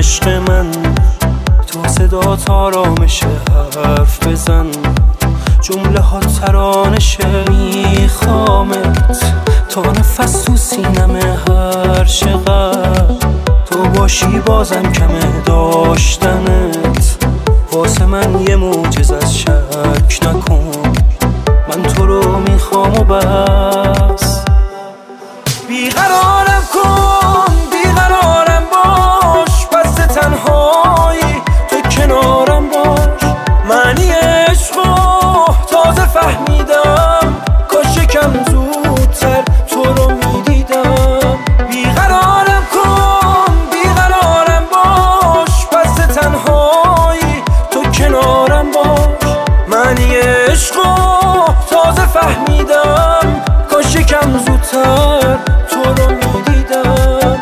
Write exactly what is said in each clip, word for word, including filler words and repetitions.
عشق من، تو صدا آرامش حرف بزن، جمله ها ترانشه. میخوامت تا نفس تو سینمه هر چقدر تو باشی بازم کمه داشتنت. واسه من یه معجزه از شک نکن، من تو رو میخوام و بس. بیقرارم کن بیقرارم باش، پس تنهایی تو کنارم باش. معنی عشقو تازه فهمیدم، کاش یکم زودتر تو رو میدیدم. بیقرارم کن بیقرارم باش، پس تنهایی تو کنارم باش. معنی عشقو تازه فهمیدم، کاش یکم زودتر تو رو میدیدم.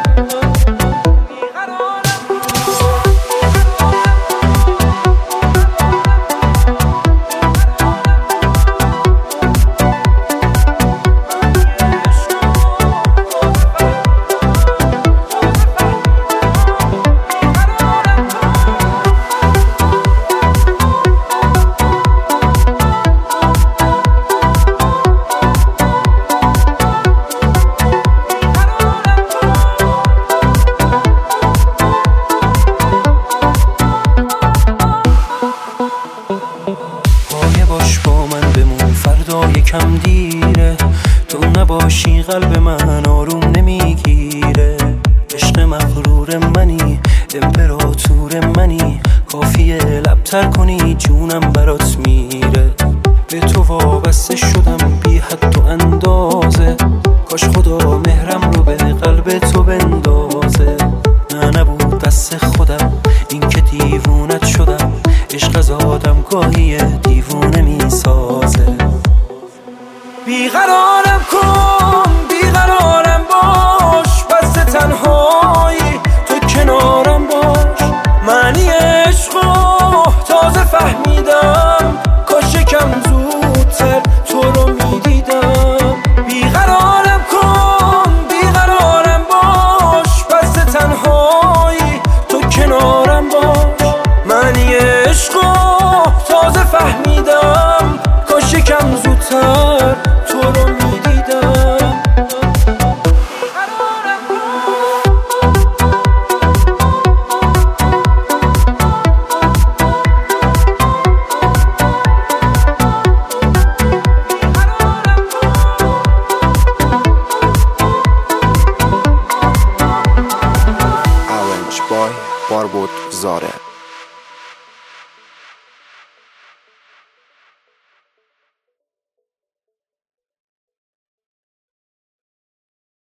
باش با من بمون فردا یکم دیره، تو نباشی قلب من آروم نمیگیره. عشق مغرور منی امپراتور منی، کافیه لبتر کنی جونم برات میره. به تو وابسته شدم بی حد و اندازه، کاش خدا مهرم رو به قلب تو بندازه. نه نبود دست خودم این که دیوونت شدم، عشق از آدم گاهی دیوونه میسازه. بیقرارم کن بیقرارم باش، پس تنهایی تو کنارم باش. معنی عشقو تازه فهمیدم، کاش یکم زودتر تو رو میدیدم. بیقرارم کن بیقرارم باش، پس تنهایی تو کنارم باش. معنی عشقو تازه فهمیدم، کاش یکم زودتر تو رو میدیدم. Arrange by Barbot Zare.